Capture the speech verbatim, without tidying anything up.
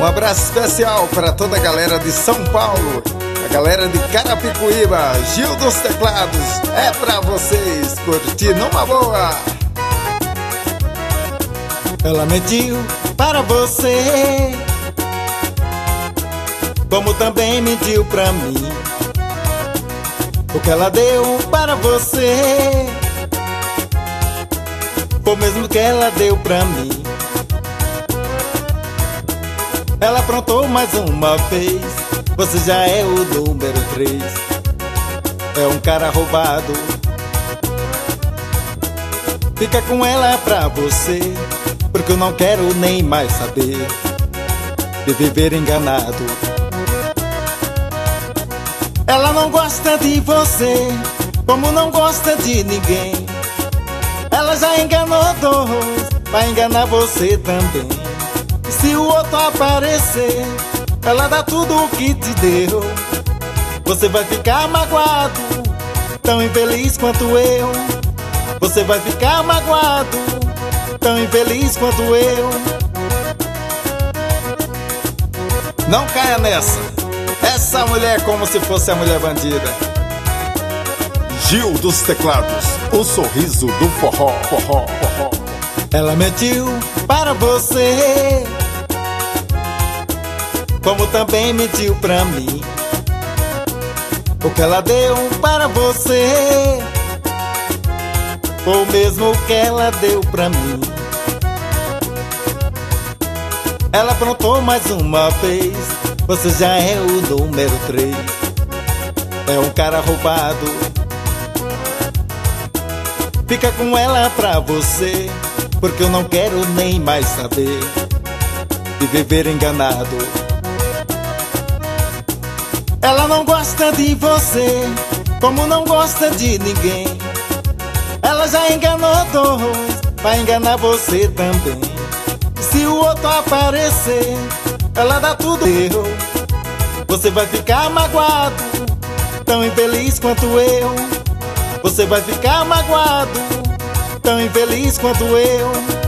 Um abraço especial para toda a galera de São Paulo, a galera de Carapicuíba, Gil dos Teclados. É pra vocês curtir numa boa. Ela mentiu para você, como também mentiu pra mim. O que ela deu para você foi o mesmo que ela deu pra mim. Ela aprontou mais uma vez, você já é o número três. É um cara roubado. Fica com ela pra você, porque eu não quero nem mais saber de viver enganado. Ela não gosta de você, como não gosta de ninguém. Ela já enganou dois, vai enganar você também. E se o outro aparecer, ela dá tudo o que te deu. Você vai ficar magoado, tão infeliz quanto eu. Você vai ficar magoado, tão infeliz quanto eu. Não caia nessa. Essa mulher é como se fosse a mulher bandida. Gil dos Teclados, o sorriso do forró, forró, forró. Ela mentiu para você, como também mentiu pra mim. O que ela deu para você foi o mesmo que ela deu pra mim. Ela aprontou mais uma vez, você já é o número três. É um cara roubado. Fica com ela pra você, porque eu não quero nem mais saber de viver enganado. Ela não gosta de você, como não gosta de ninguém. Ela já enganou dois, vai enganar você também. Se o outro aparecer, ela dá tudo eu. Você vai ficar magoado, tão infeliz quanto eu. Você vai ficar magoado, tão infeliz quanto eu.